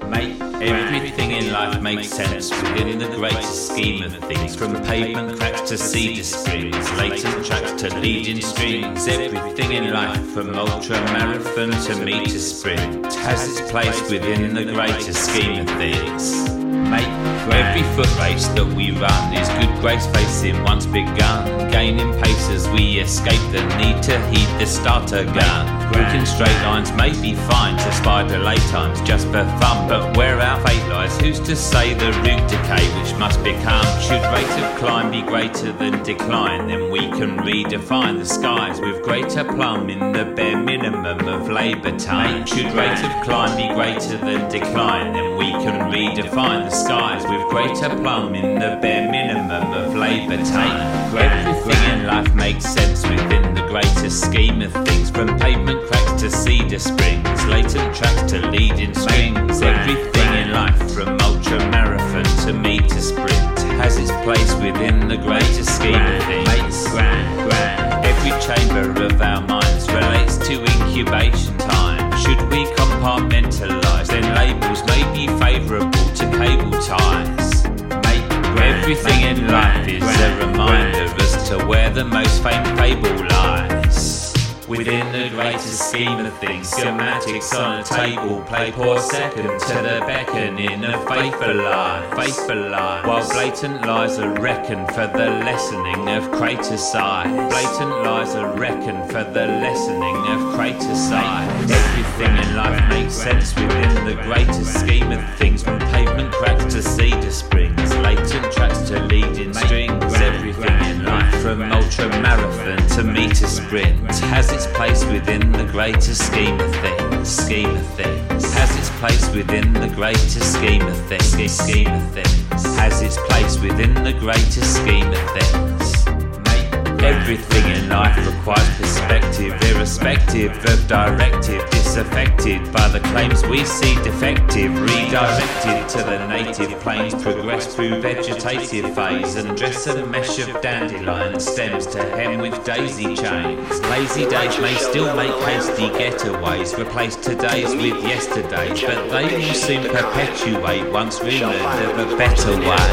Make everything in life make sense within the greater scheme of things. From pavement cracks to cedar springs, latent tracks to leading strings. Everything in life, from ultra marathon to meter sprint, has its place within the greater scheme of things. Make every foot race that we run is good grace facing once begun, gaining pace as we escape the need to heed the starter gun. Walking straight lines may be fine to spider lay times just for fun, but where our fate lies, who's to say the route decay which must become? Should rate of climb be greater than decline, then we can redefine the skies with greater plumb in the bare minimum of labour time. Should rate of climb be greater than decline, then we can redefine the skies with greater plumb in the bare minimum of labour time. Everything in life makes sense within the greater scheme of things. From pavement cracks to cedar springs, latent tracks to leading strings. Everything in life, from ultra marathon to meter sprint, has its place within the greater scheme of things. Every chamber of our minds relates to incubation time. Should we compartmentalise, then labels may be favourable to cable ties. Everything in life is a reminder as to where the most famed fable lies. Within the greater scheme of things, schematics on a table play poor second to the beckoning of faithful lies. While blatant lies are reckoned for the lessening of crater size. Blatant lies are reckoned for the lessening of crater size. Everything in life makes sense within the greater scheme of things. From pavement cracks to cedar springs, latent tracks to leading strings. Everything in life, from ultra marathon to meter sprint, has its place within the greater scheme of things. Has its place within the greater scheme of things. Has its place within the greater scheme of things. Everything in life requires perspective, irrespective of directive, disaffected by the claims we see defective, redirected to the native planes, progress through vegetative phase and dress a mesh of dandelion stems to hem with daisy chains. Lazy days may still make hasty getaways, replace todays with yesterdays, but they will soon perpetuate once we learn of a better way.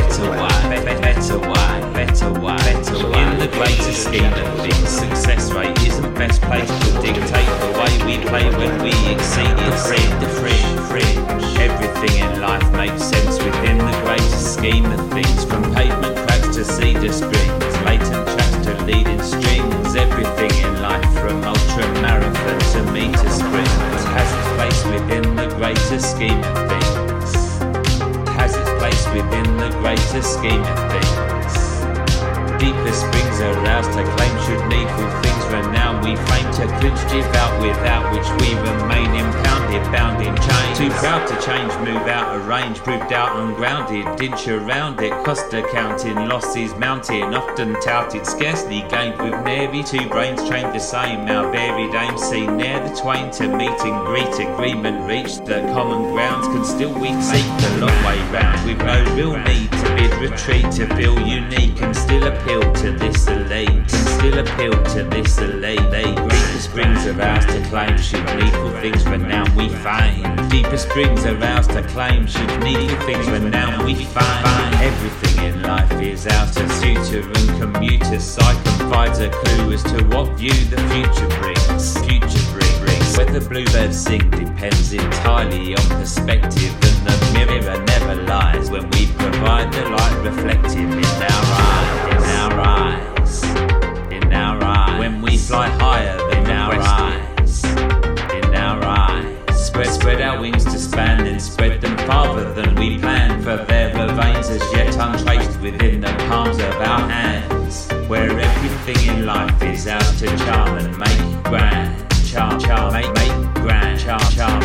In the greater scheme of things, success rate isn't best placed to dictate the way we play when we exceed the fringe. Everything in life makes sense within the greater scheme of things. From pavement cracks to cedar springs, latent tracks to leading strings. Everything in life, from ultra marathon to meter sprints, has its place within the greater scheme of things. Has its place within the greater scheme of things. Deeper springs aroused to claim should needful things renown we fame to clinch devout without which we remain impounded, bound in chains. Too proud to change, move out of range, proved out ungrounded, dinch around it, cost accounting, losses mounting, often touted, scarcely gained with nary two brains trained the same. Our varied aims seen near the twain to meet and greet, agreement reached, the common grounds can still we seek the long way round with no real need to bid retreat, to feel unique and still appeal to this elite, and still appeal to this elite. Deeper springs aroused to claim should needful things renown we find. Deeper springs aroused to claim should needful things renown we find. Everything in life is out of suitor and commuter. Sight provides a clue as to what view the future brings. Whether bluebirds sing depends entirely on perspective, and the mirror never lies when we provide the light reflective in our eyes. When we fly higher than our eyes. Spread our wings to span and spread them farther than we plan, for there are veins as yet untraced within the palms of our hands, where everything in life is out to charm and make grand. Make grand.